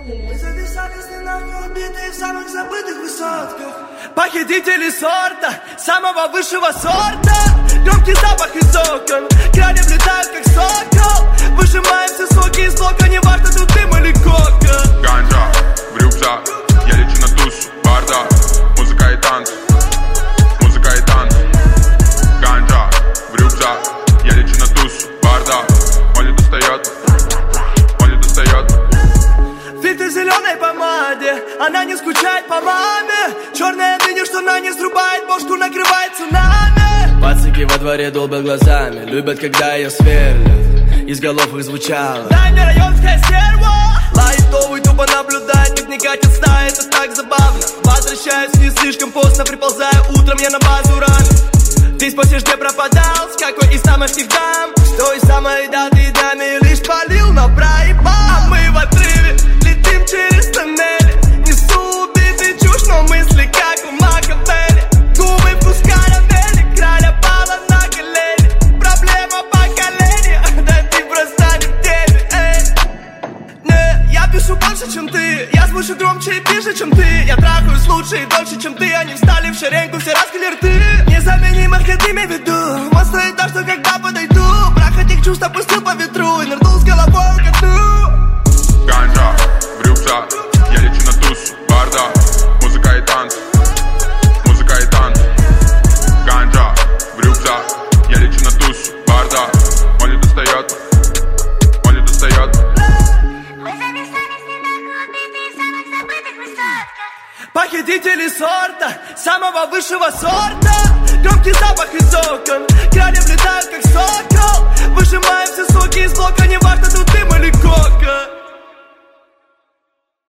Мы зависали с ненавистью, убитые в самых забытых высотках. Похитители сорта, самого высшего сорта. Громкий запах из окон, крали влетают как сокол. Выжимаем все соки из блока, не важно, тут дым или кока. Ганджа в рюкзак, я лечу на туз, бардак. Музыка и танцы, музыка и танцы. Ганджа в рюкзак, я лечу на туз, бардак. Он не достает, он не достает. Фильтр в зеленой помаде, она не скучает по маме. Черная дыня, что на не срубает, бошку накрывает цунами. Пацаки во дворе долбят глазами, любят, когда ее сверлят. Из голов их звучало: дай мне районская стерва. Лайтовый тупо наблюдает, не вникать от сна, это так забавно. Возвращаюсь не слишком поздно, приползаю утром, я на базу рано. Ты спросишь, где пропадал, с какой из тамошних дам. С той самой даты даме лишь палил на проебал. А мы в отрыве летим через тоннели. Несу убитый чушь, но мысли как у Макавелли. Губы вкус карамели, краля пала на колени. Проблема поколения, да ты просто не в теме, эй. Не, я пишу больше, чем ты. Я звучу громче и тише, чем ты. Я трахаюсь лучше и дольше, чем ты. Они встали в шеренгу, все раскрыли рты. Незаменимых, это имей в виду. Он стоит так, что когда подойду, прах этих чувств опустил по ветру и нырнул с головой ко дну. Ганджа в рюкзак, я лечу на туз, бардак. Музыка и танцы, музыка и танцы. Ганджа в рюкзак, я лечу на туз, бардак. Он не достает, он не достает. Мы зависали с ненахуй, убитые в самых забытых высотках. Похитители сорта, самого высшего сорта. Громкий запах из окон, крали влетают как сокол. Выжимаем все соки из блока, не важно, тут дым или кока.